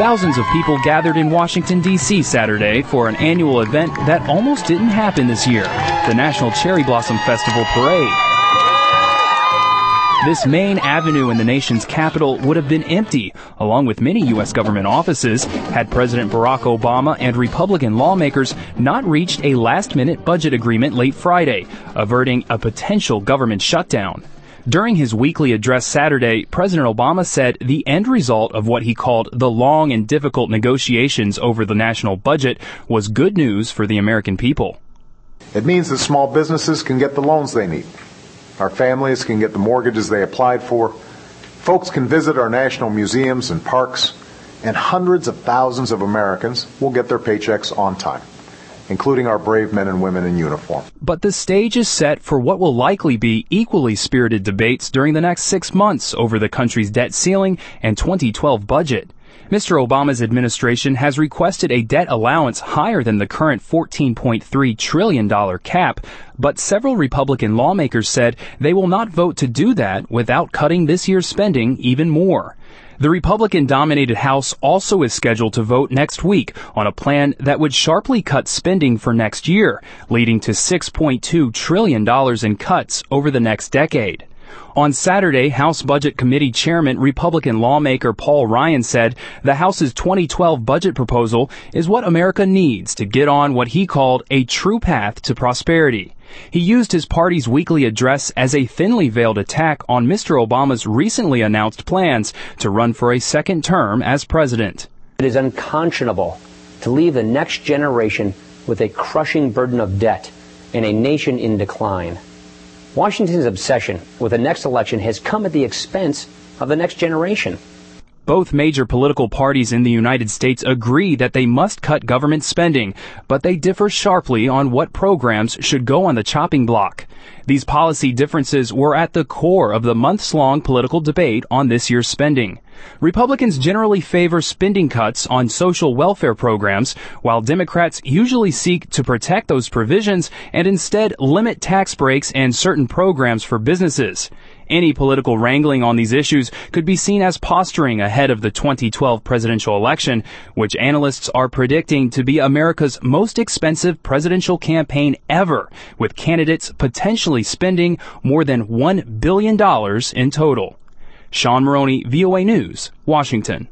Thousands of people gathered in Washington, D.C. Saturday for an annual event that almost didn't happen this year, the National Cherry Blossom Festival Parade. This main avenue in the nation's capital would have been empty, along with many U.S. government offices, had President Barack Obama and Republican lawmakers not reached a last-minute budget agreement late Friday, averting a potential government shutdown. During his weekly address Saturday, President Obama said the end result of what he called the long and difficult negotiations over the national budget was good news for the American people. It means that small businesses can get the loans they need. Our families can get the mortgages they applied for. Folks can visit our national museums and parks. And hundreds of thousands of Americans will get their paychecks on time, including our brave men and women in uniform. But the stage is set for what will likely be equally spirited debates during the next 6 months over the country's debt ceiling and 2012 budget. Mr. Obama's administration has requested a debt allowance higher than the current $14.3 trillion cap, but several Republican lawmakers said they will not vote to do that without cutting this year's spending even more. The Republican-dominated House also is scheduled to vote next week on a plan that would sharply cut spending for next year, leading to $6.2 trillion in cuts over the next decade. On Saturday, House Budget Committee Chairman Republican lawmaker Paul Ryan said the House's 2012 budget proposal is what America needs to get on what he called a true path to prosperity. He used his party's weekly address as a thinly veiled attack on Mr. Obama's recently announced plans to run for a second term as president. It is unconscionable to leave the next generation with a crushing burden of debt and a nation in decline. Washington's obsession with the next election has come at the expense of the next generation. Both major political parties in the United States agree that they must cut government spending, but they differ sharply on what programs should go on the chopping block. These policy differences were at the core of the months-long political debate on this year's spending. Republicans generally favor spending cuts on social welfare programs, while Democrats usually seek to protect those provisions and instead limit tax breaks and certain programs for businesses. Any political wrangling on these issues could be seen as posturing ahead of the 2012 presidential election, which analysts are predicting to be America's most expensive presidential campaign ever, with candidates potentially spending more than $1 billion in total. Sean Maroney, VOA News, Washington.